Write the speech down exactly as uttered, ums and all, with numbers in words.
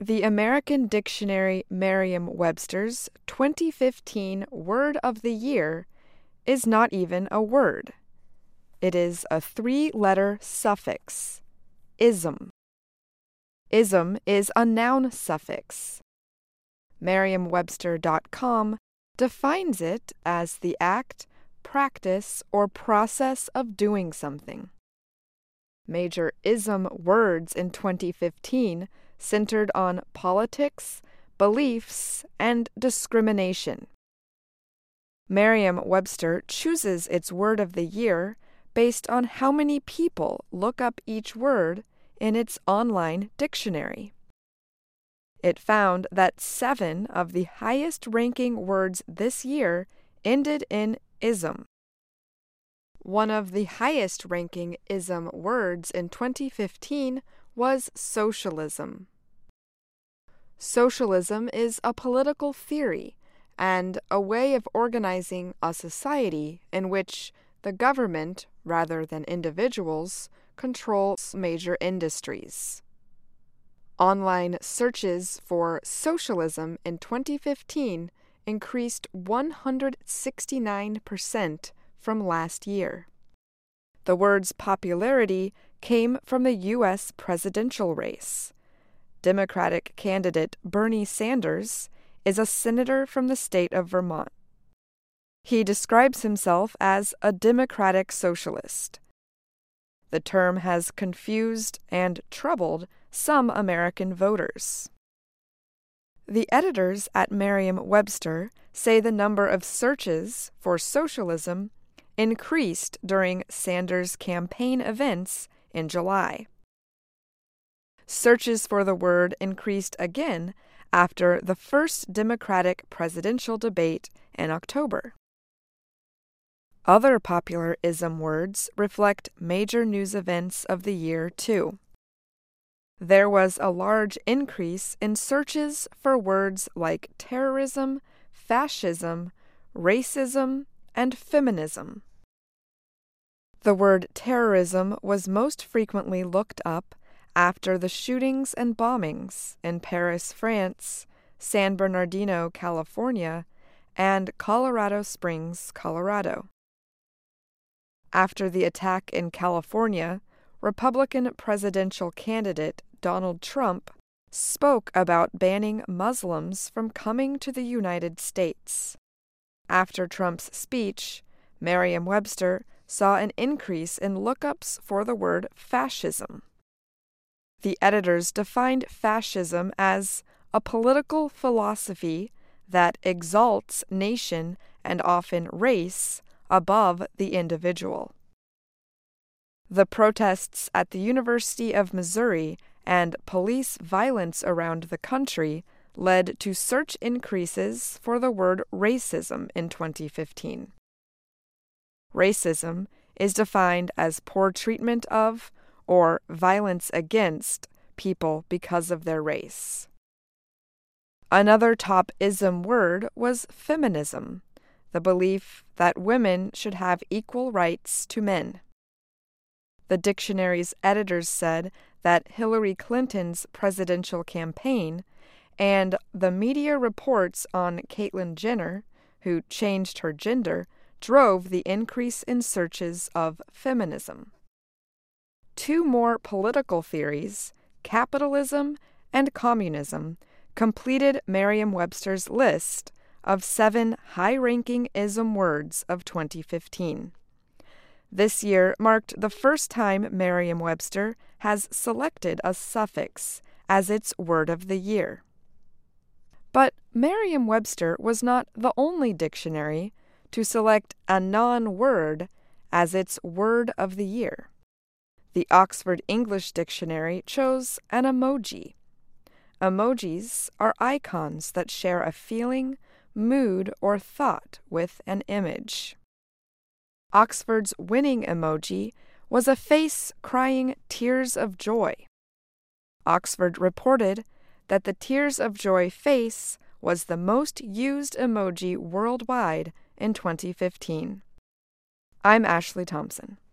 The American Dictionary Merriam-Webster's twenty fifteen Word of the Year is not even a word. It is a three-letter suffix, ism. Ism is a noun suffix. Merriam Webster dot com defines it as the act, practice, or process of doing something. Major ism words in twenty fifteen centered on politics, beliefs, and discrimination. Merriam-Webster chooses its word of the year based on how many people look up each word in its online dictionary. It found that seven of the highest-ranking words this year ended in ism. One of the highest-ranking ism words in twenty fifteen was socialism. Socialism is a political theory and a way of organizing a society in which the government, rather than individuals, controls major industries. Online searches for socialism in twenty fifteen increased one hundred sixty-nine percent from last year. The word's popularity came from the U S presidential race. Democratic candidate Bernie Sanders is a senator from the state of Vermont. He describes himself as a democratic socialist. The term has confused and troubled some American voters. The editors at Merriam-Webster say the number of searches for socialism increased during Sanders' campaign events in July. Searches for the word increased again after the first Democratic presidential debate in October. Other popular ism words reflect major news events of the year, too. There was a large increase in searches for words like terrorism, fascism, racism, and feminism. The word terrorism was most frequently looked up after the shootings and bombings in Paris, France, San Bernardino, California, and Colorado Springs, Colorado. After the attack in California, Republican presidential candidate Donald Trump spoke about banning Muslims from coming to the United States. After Trump's speech, Merriam-Webster saw an increase in lookups for the word fascism. The editors defined fascism as a political philosophy that exalts nation and often race above the individual. The protests at the University of Missouri and police violence around the country led to search increases for the word racism in twenty fifteen. Racism is defined as poor treatment of or violence against people because of their race. Another top ism word was feminism, the belief that women should have equal rights to men. The dictionary's editors said that Hillary Clinton's presidential campaign and the media reports on Caitlyn Jenner, who changed her gender, drove the increase in searches of feminism. Two more political theories, capitalism and communism, completed Merriam-Webster's list of seven high-ranking ism words of twenty fifteen. This year marked the first time Merriam-Webster has selected a suffix as its word of the year. But Merriam-Webster was not the only dictionary to select a non-word as its word of the year. The Oxford English Dictionary chose an emoji. Emojis are icons that share a feeling, mood, or thought with an image. Oxford's winning emoji was a face crying tears of joy. Oxford reported that the tears of joy face was the most used emoji worldwide in twenty fifteen. I'm Ashley Thompson.